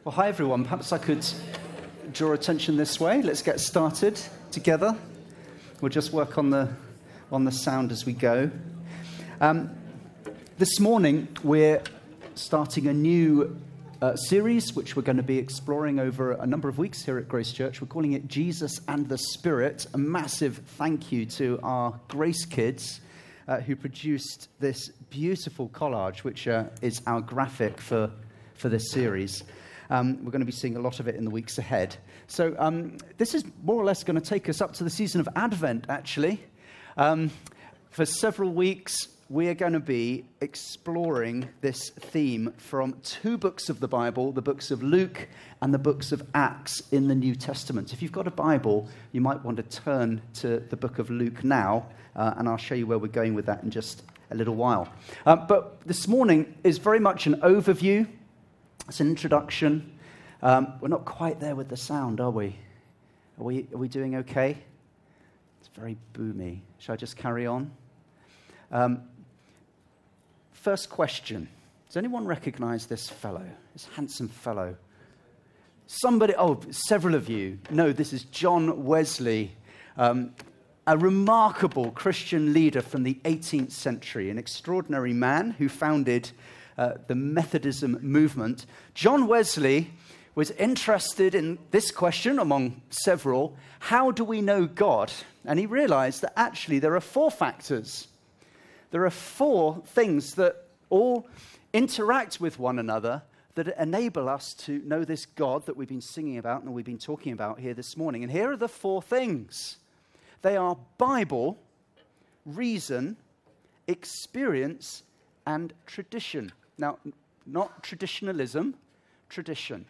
Well, hi everyone. Perhaps I could draw attention this way. Let's get started together. We'll just work on the sound as we go. This morning we're starting a new series which we're going to be exploring over a number of weeks here at Grace Church. We're calling it Jesus and the Spirit. A massive thank you to our Grace kids who produced this beautiful collage, which is our graphic for this series. We're going to be seeing a lot of it in the weeks ahead. So this is more or less going to take us up to the season of Advent, actually. For several weeks, we are going to be exploring this theme from two books of the Bible, the books of Luke and the books of Acts in the New Testament. If you've got a Bible, you might want to turn to the book of Luke now, and I'll show you where we're going with that in just a little while. But this morning is very much an overview. It's an introduction. We're not quite there with the sound, are we? Are we doing okay? It's very boomy. Shall I just carry on? First question. Does anyone recognize this fellow, this handsome fellow? Several of you know this is John Wesley, a remarkable Christian leader from the 18th century, an extraordinary man who founded the Methodism movement. John Wesley was interested in this question, among several: how do we know God? And he realized that actually there are four factors. There are four things that all interact with one another that enable us to know this God that we've been singing about and we've been talking about here this morning. And here are the four things. They are Bible, reason, experience, and tradition. Now, not traditionalism, tradition.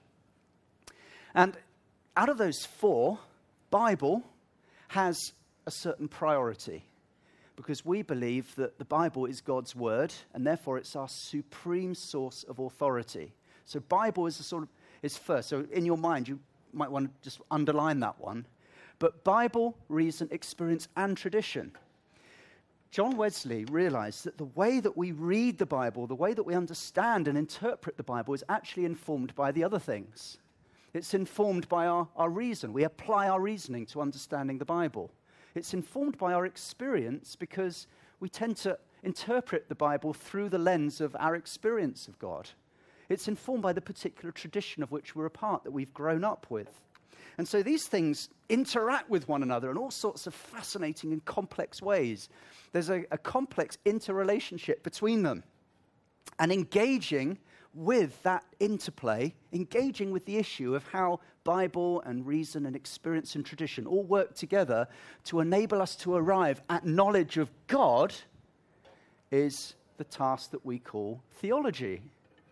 And out of those four, Bible has a certain priority because we believe that the Bible is God's word and therefore it's our supreme source of authority. So Bible is first. So in your mind, you might want to just underline that one. But Bible, reason, experience, and tradition. John Wesley realized that the way that we read the Bible, the way that we understand and interpret the Bible is actually informed by the other things. It's informed by our reason. We apply our reasoning to understanding the Bible. It's informed by our experience because we tend to interpret the Bible through the lens of our experience of God. It's informed by the particular tradition of which we're a part, that we've grown up with. And so these things interact with one another in all sorts of fascinating and complex ways. There's a complex interrelationship between them. And engaging with that interplay, engaging with the issue of how Bible and reason and experience and tradition all work together to enable us to arrive at knowledge of God is the task that we call theology.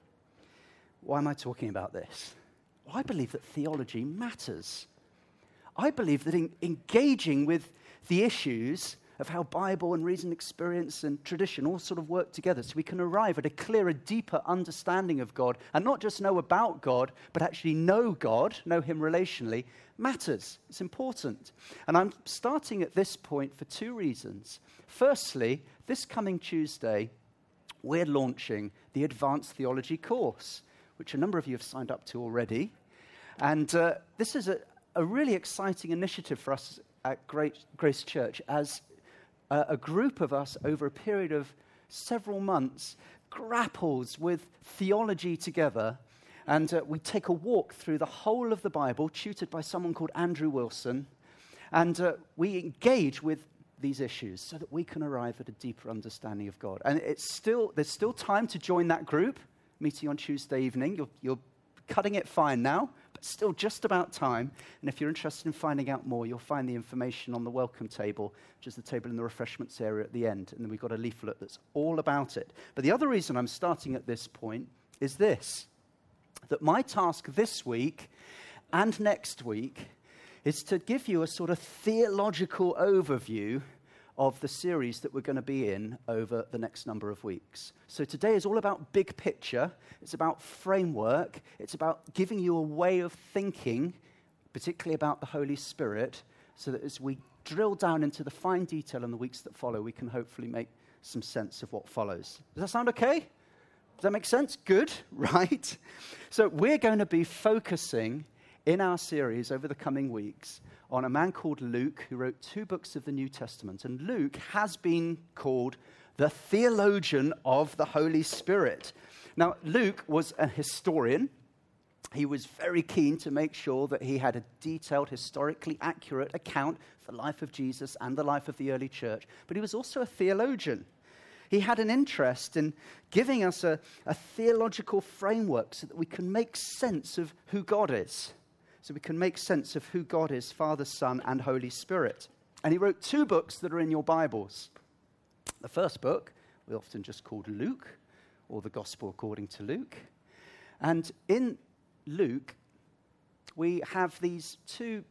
Why am I talking about this? Well, I believe that theology matters. I believe that engaging with the issues of how Bible and reason, experience and tradition all sort of work together so we can arrive at a clearer, deeper understanding of God and not just know about God, but actually know God, know him relationally, matters. It's important. And I'm starting at this point for two reasons. Firstly, this coming Tuesday, we're launching the Advanced Theology course, which a number of you have signed up to already. And this is a really exciting initiative for us at Grace Church as a group of us over a period of several months grapples with theology together. And we take a walk through the whole of the Bible, tutored by someone called Andrew Wilson. And we engage with these issues so that we can arrive at a deeper understanding of God. And there's still time to join that group, meeting on Tuesday evening. You're cutting it fine now, but still just about time. And if you're interested in finding out more, you'll find the information on the welcome table, which is the table in the refreshments area at the end. And then we've got a leaflet that's all about it. But the other reason I'm starting at this point is this, that my task this week and next week is to give you a sort of theological overview of the series that we're going to be in over the next number of weeks. So today is all about big picture. It's about framework. It's about giving you a way of thinking, particularly about the Holy Spirit, so that as we drill down into the fine detail in the weeks that follow, we can hopefully make some sense of what follows. Does that sound okay? Does that make sense? Good, right? So we're going to be focusing in our series over the coming weeks on a man called Luke who wrote 2 books of the New Testament. And Luke has been called the theologian of the Holy Spirit. Now, Luke was a historian. He was very keen to make sure that he had a detailed, historically accurate account of the life of Jesus and the life of the early church. But he was also a theologian. He had an interest in giving us a theological framework so that we can make sense of who God is. So we can make sense of who God is, Father, Son, and Holy Spirit. And he wrote 2 books that are in your Bibles. The first book, we often just called Luke, or the Gospel according to Luke. And in Luke, we have these 2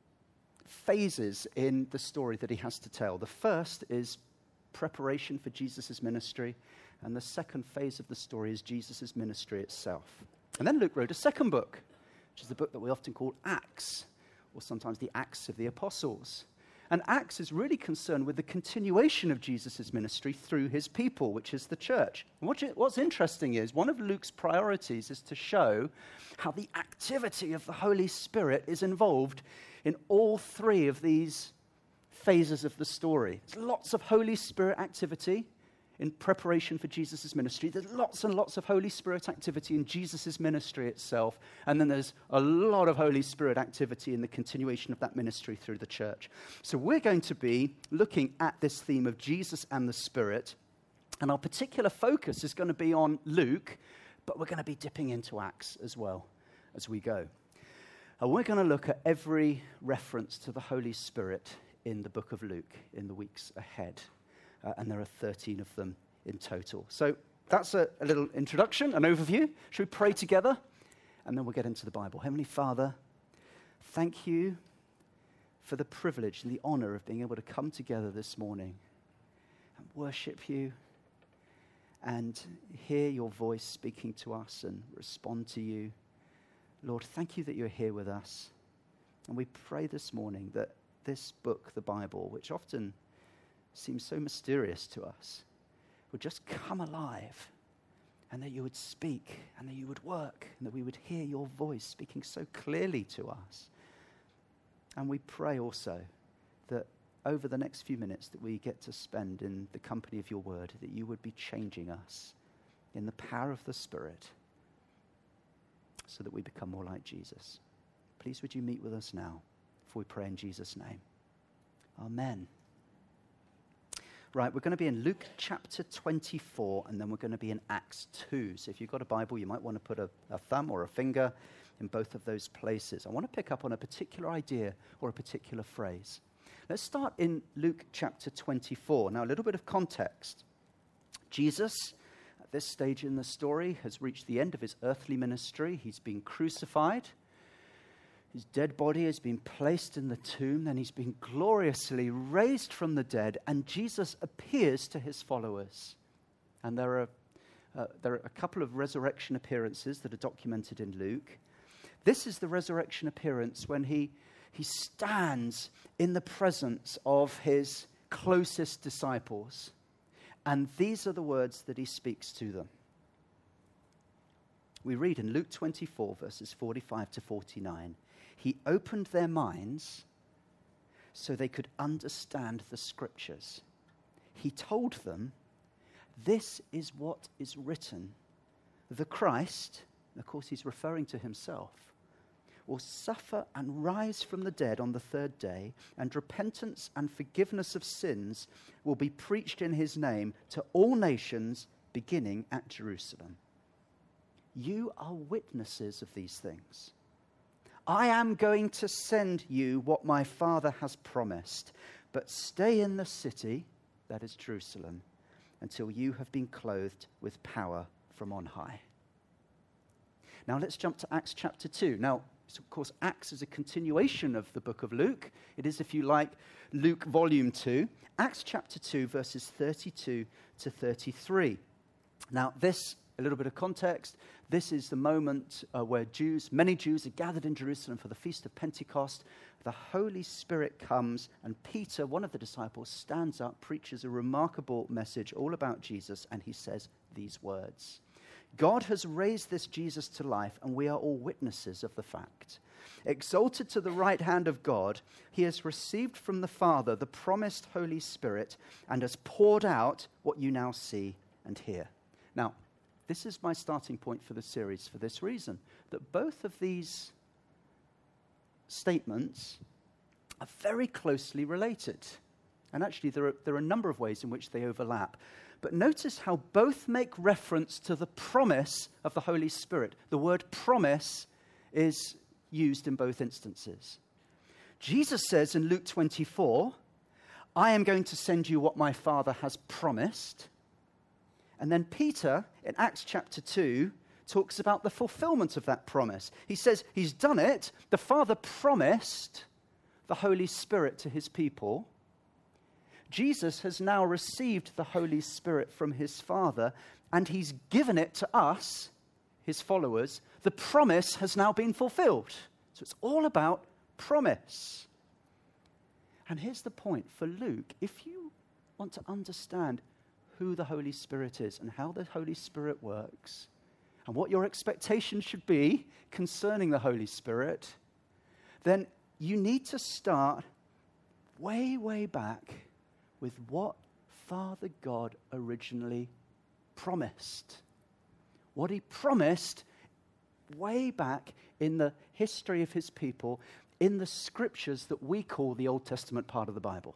phases in the story that he has to tell. The first is preparation for Jesus' ministry, and the second phase of the story is Jesus' ministry itself. And then Luke wrote a second book, which is the book that we often call Acts, or sometimes the Acts of the Apostles. And Acts is really concerned with the continuation of Jesus' ministry through his people, which is the church. And what's interesting is one of Luke's priorities is to show how the activity of the Holy Spirit is involved in all 3 of these phases of the story. There's lots of Holy Spirit activity in preparation for Jesus' ministry. There's lots and lots of Holy Spirit activity in Jesus' ministry itself. And then there's a lot of Holy Spirit activity in the continuation of that ministry through the church. So we're going to be looking at this theme of Jesus and the Spirit. And our particular focus is going to be on Luke, but we're going to be dipping into Acts as well as we go. And we're going to look at every reference to the Holy Spirit in the book of Luke in the weeks ahead. And there are 13 of them in total. So that's a little introduction, an overview. Should we pray together? And then we'll get into the Bible. Heavenly Father, thank you for the privilege and the honor of being able to come together this morning and worship you and hear your voice speaking to us and respond to you. Lord, thank you that you're here with us. And we pray this morning that this book, the Bible, which often seems so mysterious to us, would just come alive, and that you would speak, and that you would work, and that we would hear your voice speaking so clearly to us. And we pray also that over the next few minutes that we get to spend in the company of your word, that you would be changing us in the power of the Spirit so that we become more like Jesus. Please would you meet with us now, for we pray in Jesus' name. Amen. Right, we're going to be in Luke chapter 24, and then we're going to be in Acts 2. So if you've got a Bible, you might want to put a thumb or a finger in both of those places. I want to pick up on a particular idea or a particular phrase. Let's start in Luke chapter 24. Now, a little bit of context. Jesus, at this stage in the story, has reached the end of his earthly ministry. He's been crucified. His dead body has been placed in the tomb, then he's been gloriously raised from the dead, and Jesus appears to his followers. And there are a couple of resurrection appearances that are documented in Luke. This is the resurrection appearance when he stands in the presence of his closest disciples, and these are the words that he speaks to them. We read in Luke 24, verses 45 to 49, he opened their minds so they could understand the scriptures. He told them, this is what is written. The Christ, of course he's referring to himself, will suffer and rise from the dead on the 3rd day, and repentance and forgiveness of sins will be preached in his name to all nations, beginning at Jerusalem. You are witnesses of these things. I am going to send you what my Father has promised, but stay in the city, that is Jerusalem, until you have been clothed with power from on high. Now let's jump to Acts chapter 2. Now, of course, Acts is a continuation of the book of Luke. It is, if you like, Luke volume 2. Acts chapter 2, verses 32 to 33. Now, this, a little bit of context, this is the moment where many Jews are gathered in Jerusalem for the Feast of Pentecost. The Holy Spirit comes, and Peter, one of the disciples, stands up, preaches a remarkable message all about Jesus, and he says these words. God has raised this Jesus to life, and we are all witnesses of the fact. Exalted to the right hand of God, he has received from the Father the promised Holy Spirit and has poured out what you now see and hear. Now, this is my starting point for the series for this reason, that both of these statements are very closely related. And actually, there are a number of ways in which they overlap. But notice how both make reference to the promise of the Holy Spirit. The word promise is used in both instances. Jesus says in Luke 24, I am going to send you what my Father has promised. And then Peter, in Acts chapter 2, talks about the fulfillment of that promise. He says he's done it. The Father promised the Holy Spirit to his people. Jesus has now received the Holy Spirit from his Father, and he's given it to us, his followers. The promise has now been fulfilled. So it's all about promise. And here's the point for Luke. If you want to understand who the Holy Spirit is and how the Holy Spirit works, and what your expectations should be concerning the Holy Spirit, then you need to start way, way back with what Father God originally promised. What he promised way back in the history of his people, in the scriptures that we call the Old Testament part of the Bible.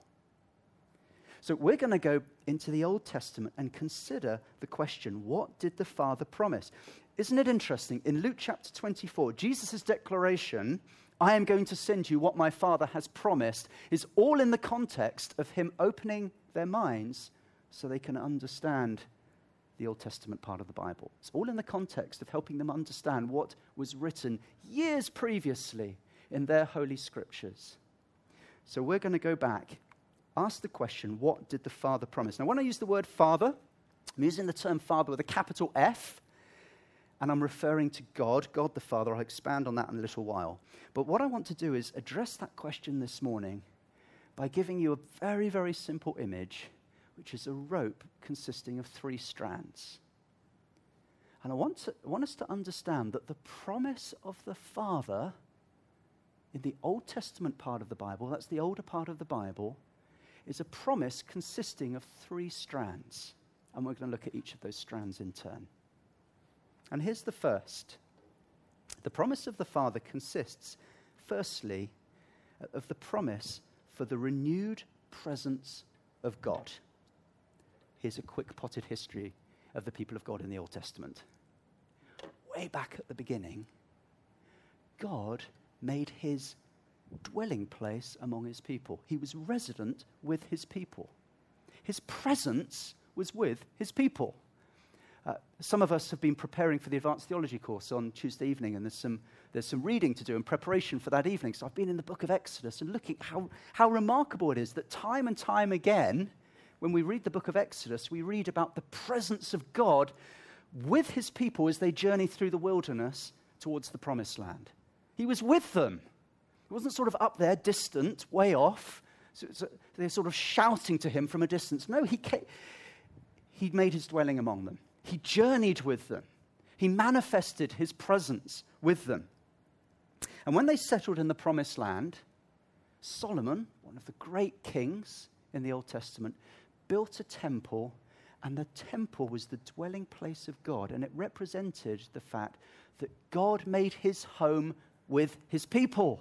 So we're going to go into the Old Testament and consider the question, what did the Father promise? Isn't it interesting? In Luke chapter 24, Jesus' declaration, I am going to send you what my Father has promised, is all in the context of him opening their minds so they can understand the Old Testament part of the Bible. It's all in the context of helping them understand what was written years previously in their holy scriptures. So we're going to go back, ask the question, what did the Father promise? Now, when I use the word Father, I'm using the term Father with a capital F, and I'm referring to God, God the Father. I'll expand on that in a little while. But what I want to do is address that question this morning by giving you a very, very simple image, which is a rope consisting of 3 strands. And I want us to understand that the promise of the Father in the Old Testament part of the Bible, that's the older part of the Bible, is a promise consisting of 3 strands. And we're going to look at each of those strands in turn. And here's the first. The promise of the Father consists, firstly, of the promise for the renewed presence of God. Here's a quick potted history of the people of God in the Old Testament. Way back at the beginning, God made his dwelling place among his people. He was resident with his people. His presence was with his people. Some of us have been preparing for the advanced theology course on Tuesday evening, and there's some reading to do in preparation for that evening. So I've been in the book of Exodus and looking how remarkable it is that time and time again, when we read the book of Exodus, we read about the presence of God with his people as they journey through the wilderness towards the promised land. He was with them. He wasn't sort of up there, distant, way off. So they're sort of shouting to him from a distance. No, he made his dwelling among them. He journeyed with them. He manifested his presence with them. And when they settled in the promised land, Solomon, one of the great kings in the Old Testament, built a temple, and the temple was the dwelling place of God, and it represented the fact that God made his home with his people.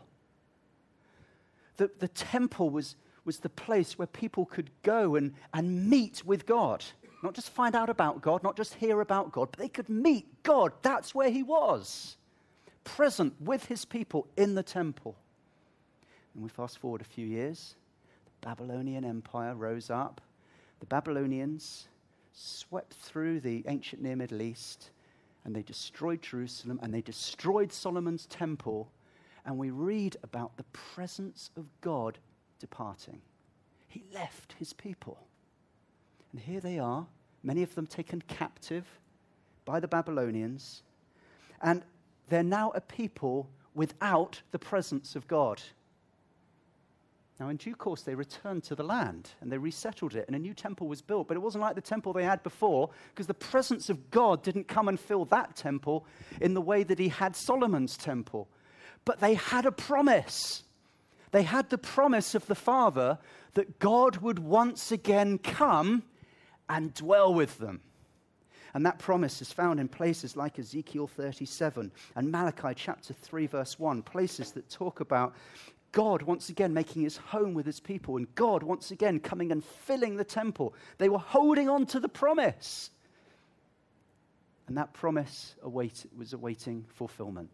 The temple was the place where people could go and meet with God. Not just find out about God, not just hear about God, but they could meet God. That's where he was, present with his people in the temple. And we fast forward a few years. The Babylonian Empire rose up. The Babylonians swept through the ancient Near Middle East, and they destroyed Jerusalem, and they destroyed Solomon's temple. And we read about the presence of God departing. He left his people. And here they are, many of them taken captive by the Babylonians, and they're now a people without the presence of God. Now, in due course, they returned to the land and they resettled it, and a new temple was built. But it wasn't like the temple they had before, because the presence of God didn't come and fill that temple in the way that he had Solomon's temple. But they had a promise. They had the promise of the Father that God would once again come and dwell with them. And that promise is found in places like Ezekiel 37 and Malachi chapter 3, verse 1, places that talk about God once again making his home with his people, and God once again coming and filling the temple. They were holding on to the promise. And that promise was awaiting fulfillment.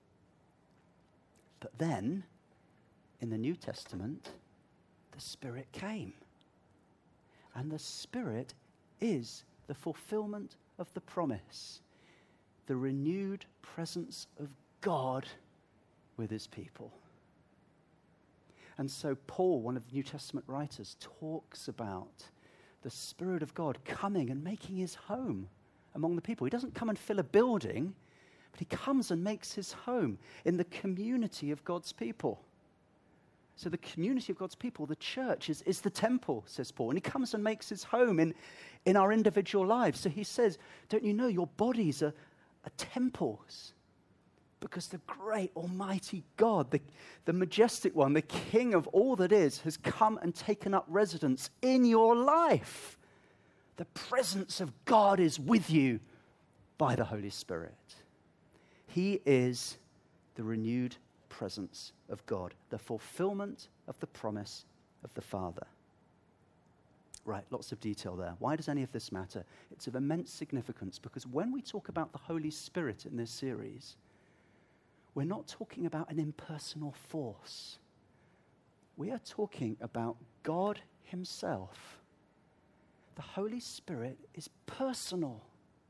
But then, in the New Testament, the Spirit came. And the Spirit is the fulfillment of the promise, the renewed presence of God with his people. And so Paul, one of the New Testament writers, talks about the Spirit of God coming and making his home among the people. He doesn't come and fill a building, but he comes and makes his home in the community of God's people. So the community of God's people, the church, is the temple, says Paul. And he comes and makes his home in our individual lives. So he says, don't you know your bodies are temples? Because the great almighty God, the majestic one, the King of all that is, has come and taken up residence in your life. The presence of God is with you by the Holy Spirit. He is the renewed presence of God, the fulfillment of the promise of the Father. Right, lots of detail there. Why does any of this matter? It's of immense significance because when we talk about the Holy Spirit in this series, we're not talking about an impersonal force. We are talking about God himself. The Holy Spirit is personal.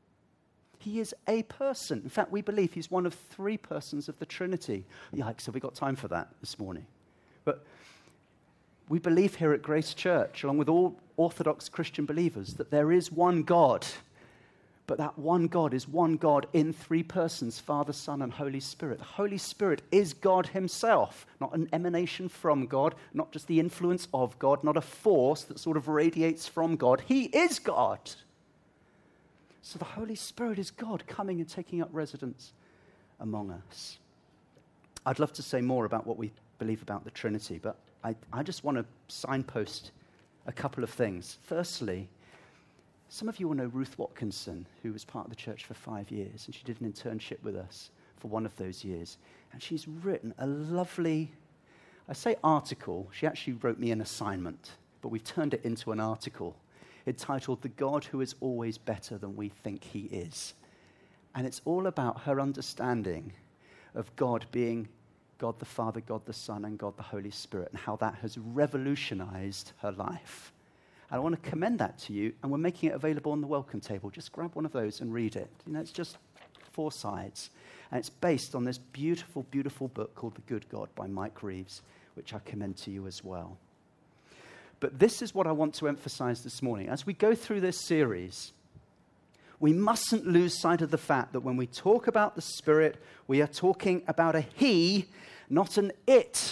He is a person. In fact, we believe he's one of three persons of the Trinity. Yikes, have we got time for that this morning? But we believe here at Grace Church, along with all Orthodox Christian believers, that there is one God. But that one God is one God in three persons, Father, Son, and Holy Spirit. The Holy Spirit is God himself, not an emanation from God, not just the influence of God, not a force that sort of radiates from God. He is God. So the Holy Spirit is God coming and taking up residence among us. I'd love to say more about what we believe about the Trinity, but I just want to signpost a couple of things. Firstly, some of you will know Ruth Watkinson, who was part of the church for 5 years, and she did an internship with us for one of those years. And she's written a lovely, I say article, she actually wrote me an assignment, but we've turned it into an article entitled The God Who Is Always Better Than We Think He Is. And it's all about her understanding of God being God the Father, God the Son, and God the Holy Spirit, and how that has revolutionized her life. I want to commend that to you, and we're making it available on the welcome table. Just grab one of those and read it. You know, it's just 4 sides. And it's based on this beautiful, beautiful book called The Good God by Mike Reeves, which I commend to you as well. But this is what I want to emphasize this morning. As we go through this series, we mustn't lose sight of the fact that when we talk about the Spirit, we are talking about a he, not an it.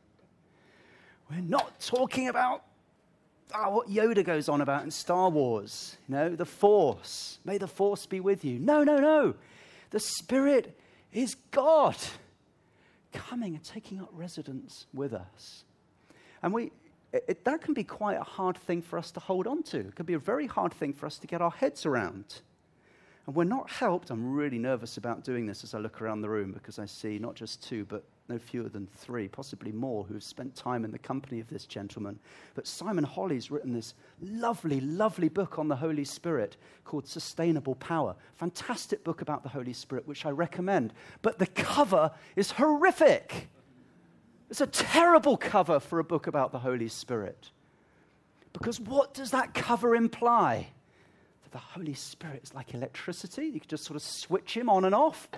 We're not talking about what Yoda goes on about in Star Wars, the Force. May the Force be with you. No. The Spirit is God coming and taking up residence with us. And that can be quite a hard thing for us to hold on to. It can be a very hard thing for us to get our heads around. And we're not helped. I'm really nervous about doing this as I look around the room because I see not just 2, but no fewer than 3, possibly more, who have spent time in the company of this gentleman. But Simon Holly's written this lovely, lovely book on the Holy Spirit called Sustainable Power. Fantastic book about the Holy Spirit, which I recommend. But the cover is horrific. It's a terrible cover for a book about the Holy Spirit. Because what does that cover imply? That the Holy Spirit is like electricity. You can just sort of switch him on and off.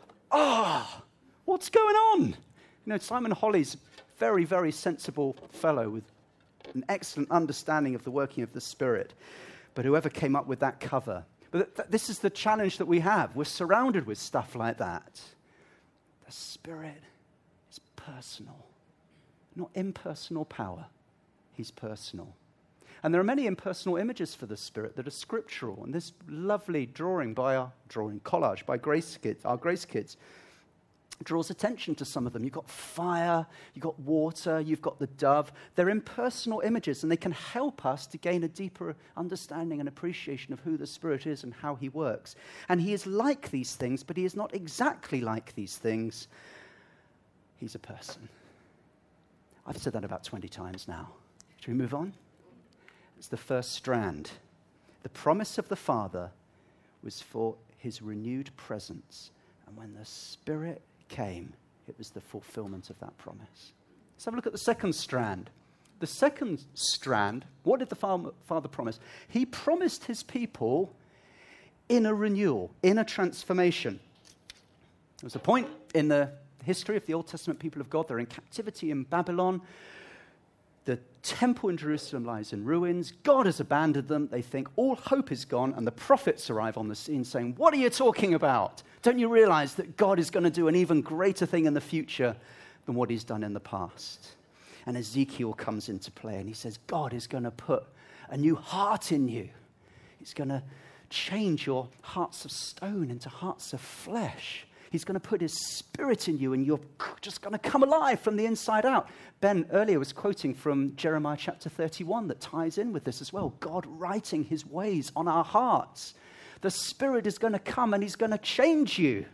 What's going on? Simon Holly's a very, very sensible fellow with an excellent understanding of the working of the Spirit. But whoever came up with that cover. But this is the challenge that we have. We're surrounded with stuff like that. The Spirit is personal. not impersonal power. He's personal. And there are many impersonal images for the Spirit that are scriptural. And this lovely drawing collage by our Grace Kids, draws attention to some of them. You've got fire, you've got water, you've got the dove. They're impersonal images, and they can help us to gain a deeper understanding and appreciation of who the Spirit is and how he works. And he is like these things, but he is not exactly like these things. He's a person. I've said that about 20 times now. Should we move on? It's the first strand. The promise of the Father was for his renewed presence. And when the Spirit came, it was the fulfillment of that promise. Let's have a look at the second strand. The second strand, what did the Father promise? He promised his people inner renewal, inner transformation. There was a point in the history of the Old Testament people of God. They're in captivity in Babylon. The temple in Jerusalem lies in ruins. God has abandoned them. They think all hope is gone, and the prophets arrive on the scene saying, "What are you talking about? Don't you realize that God is going to do an even greater thing in the future than what he's done in the past?" And Ezekiel comes into play, and he says, God is going to put a new heart in you. He's going to change your hearts of stone into hearts of flesh. He's going to put his Spirit in you, and you're just going to come alive from the inside out. Ben earlier was quoting from Jeremiah chapter 31 that ties in with this as well. God writing his ways on our hearts. The Spirit is going to come and he's going to change you.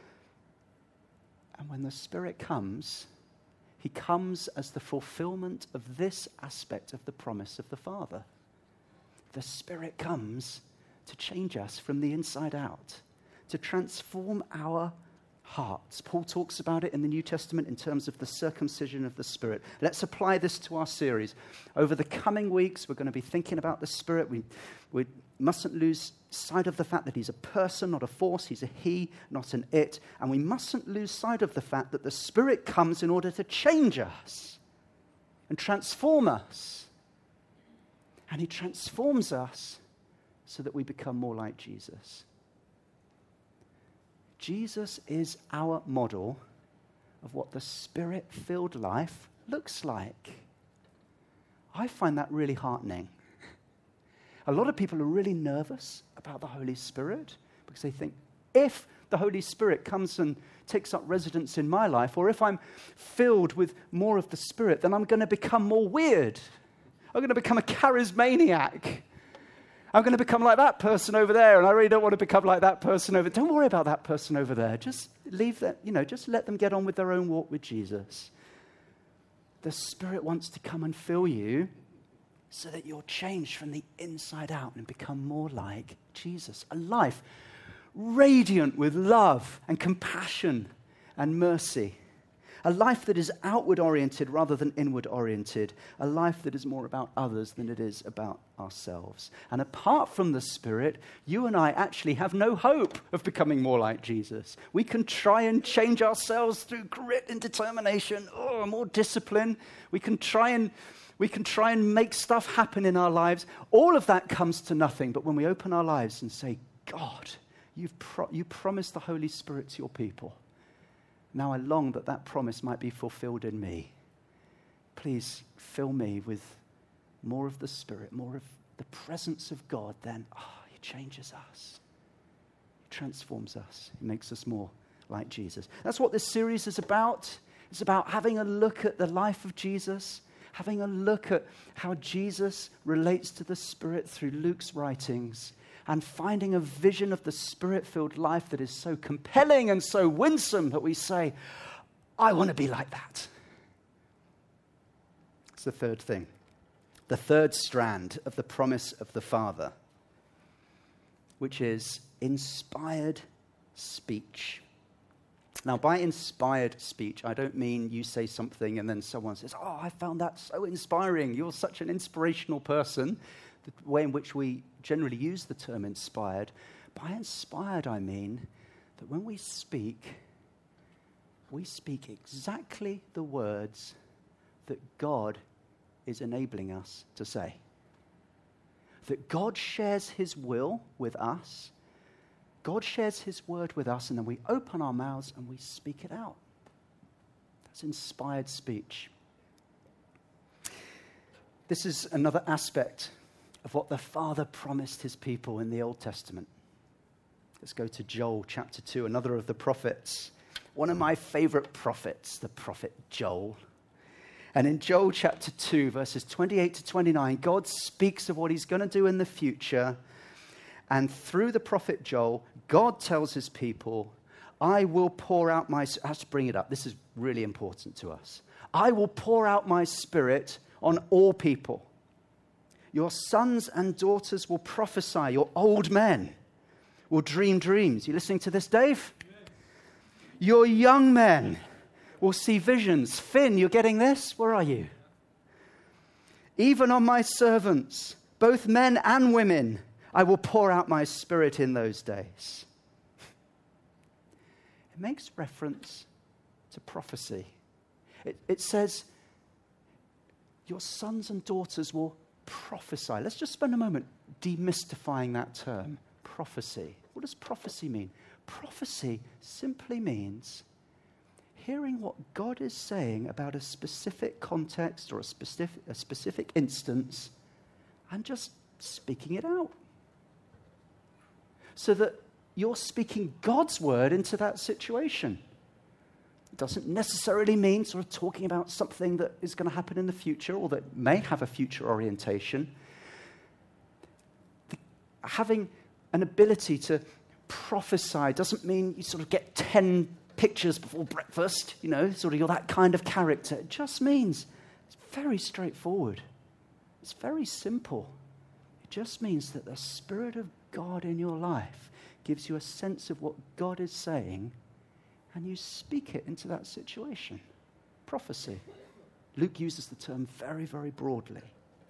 And when the Spirit comes, he comes as the fulfillment of this aspect of the promise of the Father. The Spirit comes to change us from the inside out, to transform our hearts. Paul talks about it in the New Testament in terms of the circumcision of the Spirit. Let's apply this to our series. Over the coming weeks, we're going to be thinking about the Spirit. We mustn't lose sight of the fact that he's a person, not a force. He's a he, not an it. And we mustn't lose sight of the fact that the Spirit comes in order to change us and transform us. And he transforms us so that we become more like Jesus. Jesus is our model of what the Spirit-filled life looks like. I find that really heartening. A lot of people are really nervous about the Holy Spirit because they think, if the Holy Spirit comes and takes up residence in my life, or if I'm filled with more of the Spirit, then I'm going to become more weird. I'm going to become a charismaniac. I'm going to become like that person over there, and I really don't want to become like that person over there. Don't worry about that person over there. Just leave that, just let them get on with their own walk with Jesus. The Spirit wants to come and fill you so that you're changed from the inside out and become more like Jesus. A life radiant with love and compassion and mercy. A life that is outward-oriented rather than inward-oriented. A life that is more about others than it is about ourselves. And apart from the Spirit, you and I actually have no hope of becoming more like Jesus. We can try and change ourselves through grit and determination, more discipline. We can try and make stuff happen in our lives. All of that comes to nothing. But when we open our lives and say, God, you promised the Holy Spirit to your people. Now I long that promise might be fulfilled in me. Please fill me with more of the Spirit, more of the presence of God. Then, he changes us. He transforms us. He makes us more like Jesus. That's what this series is about. It's about having a look at the life of Jesus, having a look at how Jesus relates to the Spirit through Luke's writings, and finding a vision of the Spirit-filled life that is so compelling and so winsome that we say, I want to be like that. It's the third thing. The third strand of the promise of the Father, which is inspired speech. Now, by inspired speech, I don't mean you say something and then someone says, I found that so inspiring. You're such an inspirational person. The way in which we generally use the term inspired. By inspired, I mean that when we speak exactly the words that God is enabling us to say. That God shares his will with us. God shares his word with us, and then we open our mouths and we speak it out. That's inspired speech. This is another aspect of what the Father promised his people in the Old Testament. Let's go to Joel chapter 2, another of the prophets. One of my favorite prophets, the prophet Joel. And in Joel chapter 2, verses 28 to 29, God speaks of what he's going to do in the future. And through the prophet Joel, God tells his people, I will pour out my... I have to bring it up. This is really important to us. I will pour out my spirit on all people. Your sons and daughters will prophesy. Your old men will dream dreams. You listening to this, Dave? Your young men will see visions. Finn, you're getting this? Where are you? Even on my servants, both men and women, I will pour out my spirit in those days. It makes reference to prophecy. It says, your sons and daughters will prophesy. Let's just spend a moment demystifying that term, prophecy. What does prophecy mean? Prophecy simply means hearing what God is saying about a specific context or a specific instance and just speaking it out. So that you're speaking God's word into that situation. It doesn't necessarily mean sort of talking about something that is going to happen in the future or that may have a future orientation. Having an ability to prophesy doesn't mean you sort of get 10 pictures before breakfast, sort of you're that kind of character. It just means it's very straightforward. It's very simple. It just means that the Spirit of God in your life gives you a sense of what God is saying, and you speak it into that situation. Prophecy. Luke uses the term very, very broadly.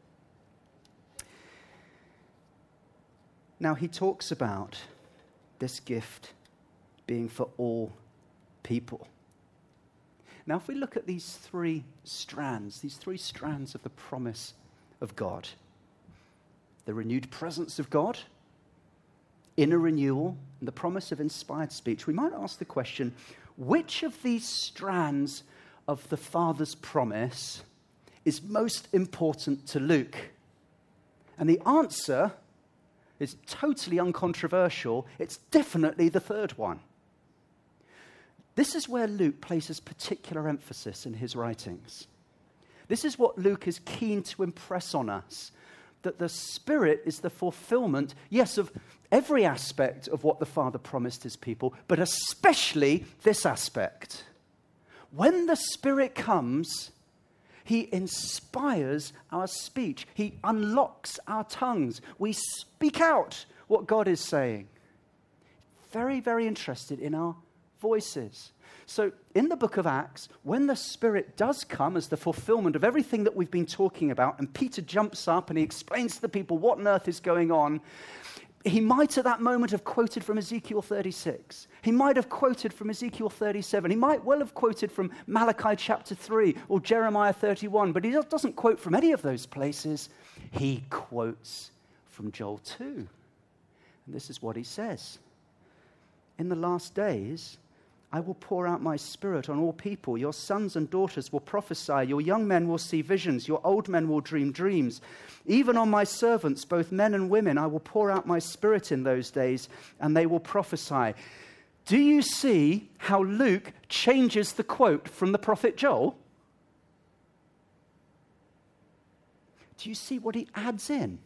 Now, he talks about this gift being for all people. Now, if we look at these three strands of the promise of God, the renewed presence of God, inner renewal, and the promise of inspired speech, we might ask the question, which of these strands of the Father's promise is most important to Luke? And the answer is totally uncontroversial. It's definitely the third one. This is where Luke places particular emphasis in his writings. This is what Luke is keen to impress on us, that the Spirit is the fulfillment, yes, of every aspect of what the Father promised his people, but especially this aspect. When the Spirit comes, he inspires our speech. He unlocks our tongues. We speak out what God is saying. Very, very interested in our voices. So in the book of Acts, when the Spirit does come as the fulfillment of everything that we've been talking about, and Peter jumps up and he explains to the people what on earth is going on, he might at that moment have quoted from Ezekiel 36. He might have quoted from Ezekiel 37. He might well have quoted from Malachi chapter 3 or Jeremiah 31, but he doesn't quote from any of those places. He quotes from Joel 2. And this is what he says. In the last days, I will pour out my spirit on all people. Your sons and daughters will prophesy. Your young men will see visions. Your old men will dream dreams. Even on my servants, both men and women, I will pour out my spirit in those days, and they will prophesy. Do you see how Luke changes the quote from the prophet Joel? Do you see what he adds in?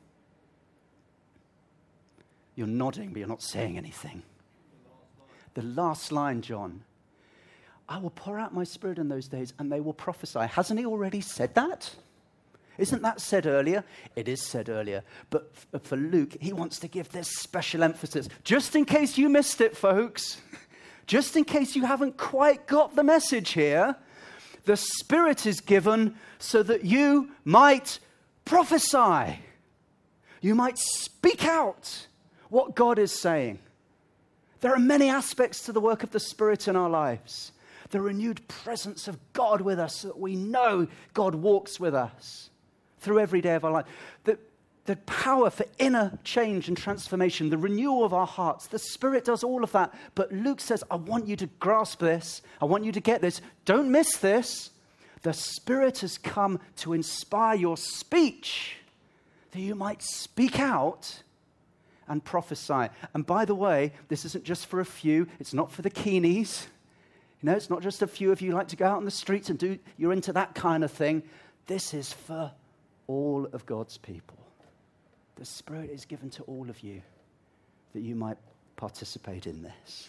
You're nodding, but you're not saying anything. The last line, John. I will pour out my spirit in those days and they will prophesy. Hasn't he already said that? Isn't that said earlier? It is said earlier. But for Luke, he wants to give this special emphasis. Just in case you missed it, folks. Just in case you haven't quite got the message here. The Spirit is given so that you might prophesy. You might speak out what God is saying. There are many aspects to the work of the Spirit in our lives. The renewed presence of God with us, so that we know God walks with us through every day of our life. The power for inner change and transformation, the renewal of our hearts. The Spirit does all of that. But Luke says, I want you to grasp this. I want you to get this. Don't miss this. The Spirit has come to inspire your speech, that you might speak out and prophesy. And by the way, this isn't just for a few. It's not for the keenies. It's not just a few of you like to go out on the streets and you're into that kind of thing. This is for all of God's people. The Spirit is given to all of you that you might participate in this.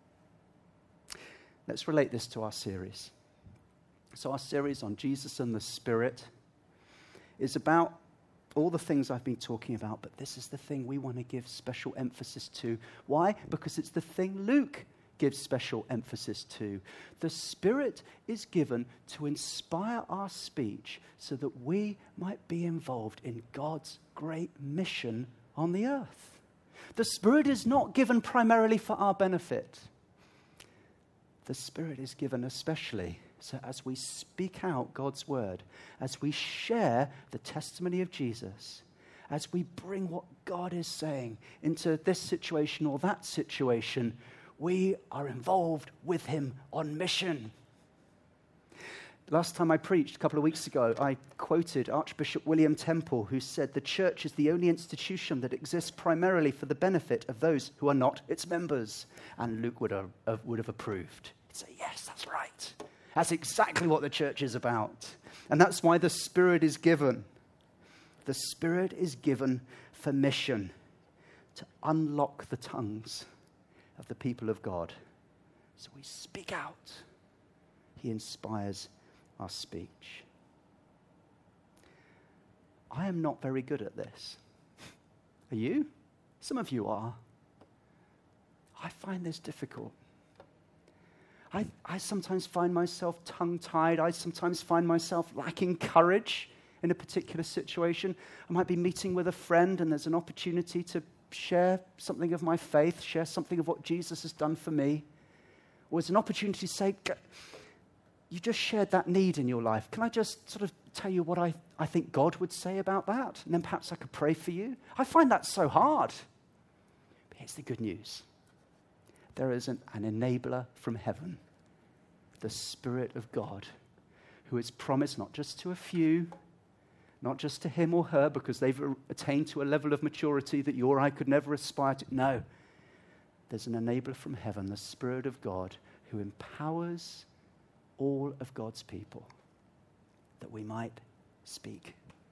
Let's relate this to our series. So our series on Jesus and the Spirit is about all the things I've been talking about, but this is the thing we want to give special emphasis to. Why? Because it's the thing Luke gives special emphasis to. The Spirit is given to inspire our speech so that we might be involved in God's great mission on the earth. The Spirit is not given primarily for our benefit. The Spirit is given especially so as we speak out God's word, as we share the testimony of Jesus, as we bring what God is saying into this situation or that situation, we are involved with him on mission. Last time I preached, a couple of weeks ago, I quoted Archbishop William Temple, who said, "The church is the only institution that exists primarily for the benefit of those who are not its members." And Luke would have approved. He'd say, yes, that's right. That's exactly what the church is about. And that's why the Spirit is given. The Spirit is given for mission, to unlock the tongues of the people of God. So we speak out. He inspires our speech. I am not very good at this. Are you? Some of you are. I find this difficult. I sometimes find myself tongue-tied. I sometimes find myself lacking courage in a particular situation. I might be meeting with a friend and there's an opportunity to share something of my faith, share something of what Jesus has done for me. Or it's an opportunity to say, you just shared that need in your life. Can I just sort of tell you what I think God would say about that? And then perhaps I could pray for you. I find that so hard. But here's the good news. There is an enabler from heaven, the Spirit of God, who is promised not just to a few, not just to him or her because they've attained to a level of maturity that you or I could never aspire to. No, there's an enabler from heaven, the Spirit of God, who empowers all of God's people that we might speak.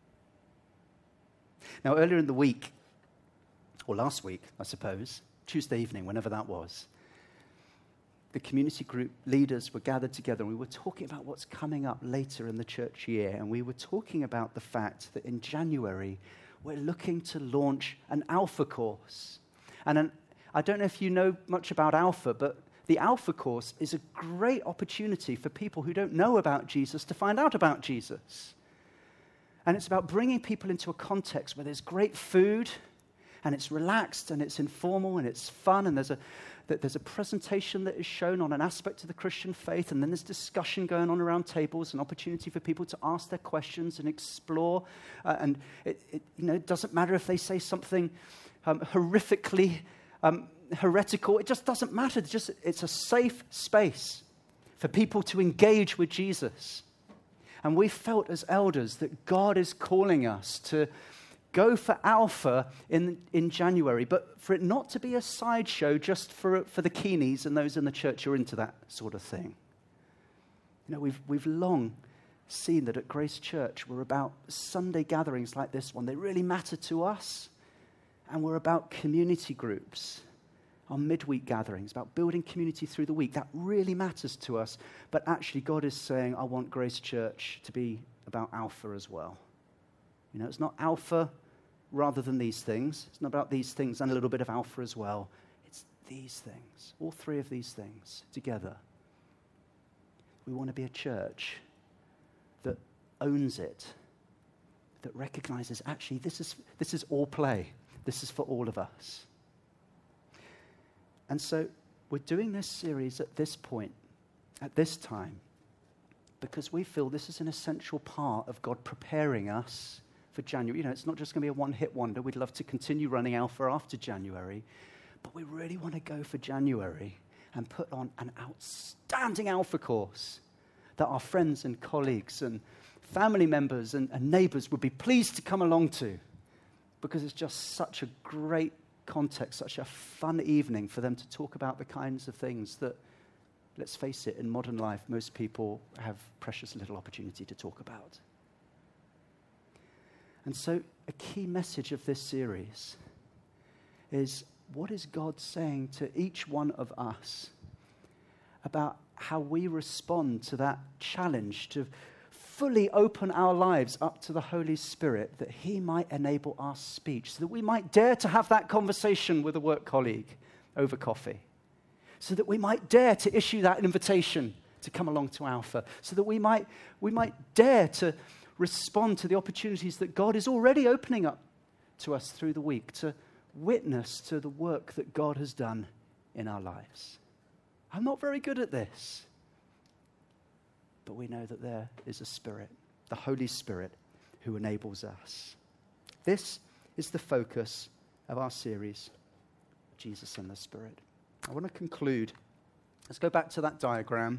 Now, earlier in the week, or last week, I suppose, Tuesday evening, whenever that was, the community group leaders were gathered together and we were talking about what's coming up later in the church year. And we were talking about the fact that in January, we're looking to launch an Alpha course. And I don't know if you know much about Alpha, but the Alpha course is a great opportunity for people who don't know about Jesus to find out about Jesus. And it's about bringing people into a context where there's great food, and it's relaxed, and it's informal, and it's fun, and there's a presentation that is shown on an aspect of the Christian faith, and then there's discussion going on around tables, an opportunity for people to ask their questions and explore. And it doesn't matter if they say something horrifically heretical. It just doesn't matter. It's a safe space for people to engage with Jesus. And we felt as elders that God is calling us to go for Alpha in January, but for it not to be a sideshow just for the keenies and those in the church who are into that sort of thing. We've long seen that at Grace Church we're about Sunday gatherings like this one. They really matter to us. And we're about community groups, our midweek gatherings, about building community through the week. That really matters to us. But actually God is saying, I want Grace Church to be about Alpha as well. It's not Alpha rather than these things. It's not about these things and a little bit of Alpha as well. It's these things, all three of these things together. We want to be a church that owns it, that recognizes actually this is all play. This is for all of us. And so we're doing this series at this point, at this time, because we feel this is an essential part of God preparing us for January. It's not just going to be a one-hit wonder. We'd love to continue running Alpha after January, but we really want to go for January and put on an outstanding Alpha course that our friends and colleagues and family members and neighbors would be pleased to come along to, because it's just such a great context, such a fun evening for them to talk about the kinds of things that, let's face it, in modern life, most people have precious little opportunity to talk about. And so a key message of this series is, what is God saying to each one of us about how we respond to that challenge to fully open our lives up to the Holy Spirit, that he might enable our speech, so that we might dare to have that conversation with a work colleague over coffee, so that we might dare to issue that invitation to come along to Alpha, so that we might dare to respond to the opportunities that God is already opening up to us through the week, to witness to the work that God has done in our lives. I'm not very good at this, but we know that there is a Spirit, the Holy Spirit, who enables us. This is the focus of our series, Jesus and the Spirit. I want to conclude. Let's go back to that diagram.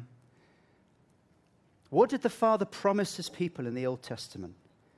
What did the Father promise his people in the Old Testament?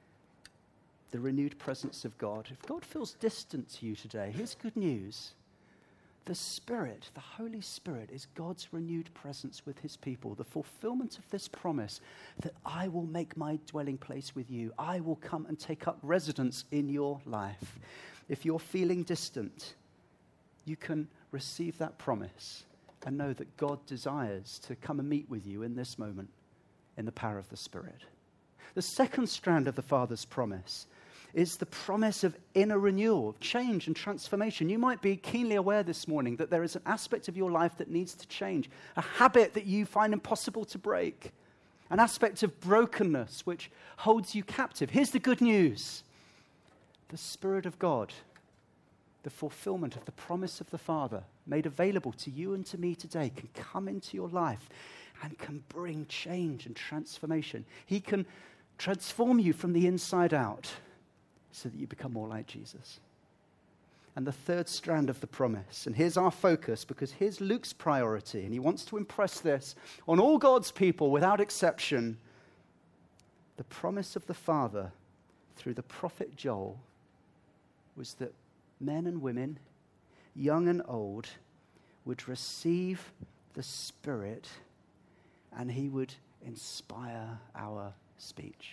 The renewed presence of God. If God feels distant to you today, here's good news. The Spirit, the Holy Spirit, is God's renewed presence with his people, the fulfillment of this promise that I will make my dwelling place with you. I will come and take up residence in your life. If you're feeling distant, you can receive that promise and know that God desires to come and meet with you in this moment in the power of the Spirit. The second strand of the Father's promise is the promise of inner renewal, of change and transformation. You might be keenly aware this morning that there is an aspect of your life that needs to change, a habit that you find impossible to break, an aspect of brokenness which holds you captive. Here's the good news. The Spirit of God, the fulfillment of the promise of the Father made available to you and to me today, can come into your life and can bring change and transformation. He can transform you from the inside out so that you become more like Jesus. And the third strand of the promise, and here's our focus, because here's Luke's priority, and he wants to impress this on all God's people without exception. The promise of the Father through the prophet Joel was that men and women, young and old, would receive the Spirit, and he would inspire our speech.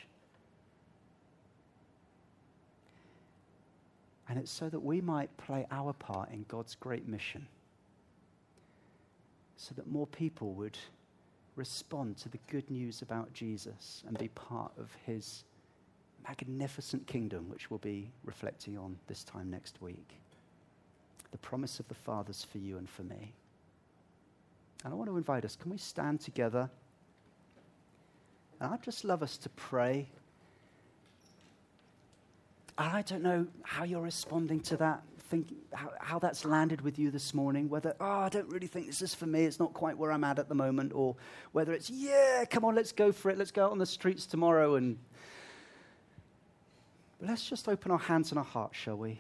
And it's so that we might play our part in God's great mission, so that more people would respond to the good news about Jesus and be part of his magnificent kingdom, which we'll be reflecting on this time next week. The promise of the Father's for you and for me. And I want to invite us, can we stand together? And I'd just love us to pray. And I don't know how you're responding to that, how that's landed with you this morning, whether, I don't really think this is for me, it's not quite where I'm at the moment, or whether it's, yeah, come on, let's go for it, let's go out on the streets tomorrow. But let's just open our hands and our hearts, shall we?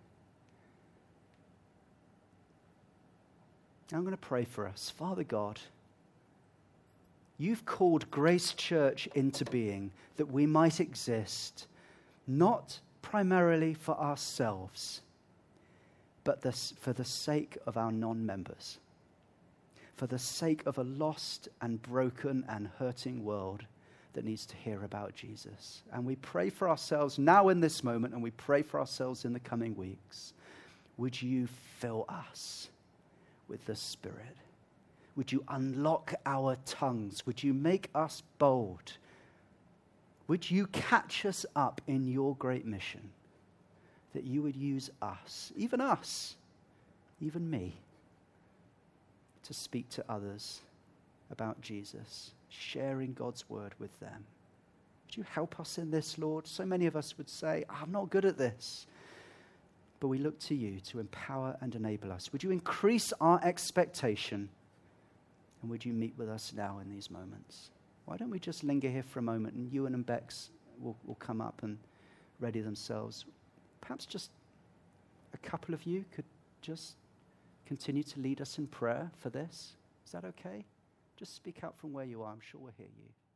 I'm going to pray for us. Father God, you've called Grace Church into being that we might exist, not primarily for ourselves, but for the sake of our non-members, for the sake of a lost and broken and hurting world that needs to hear about Jesus. And we pray for ourselves now in this moment, and we pray for ourselves in the coming weeks. Would you fill us with the Spirit? Would you unlock our tongues? Would you make us bold? Would you catch us up in your great mission, that you would use us, even me, to speak to others about Jesus, sharing God's word with them? Would you help us in this, Lord? So many of us would say, I'm not good at this. But we look to you to empower and enable us. Would you increase our expectation? And would you meet with us now in these moments? Why don't we just linger here for a moment, and Ewan and Bex will come up and ready themselves. Perhaps just a couple of you could just continue to lead us in prayer for this. Is that okay? just speak out from where you are. I'm sure we'll hear you.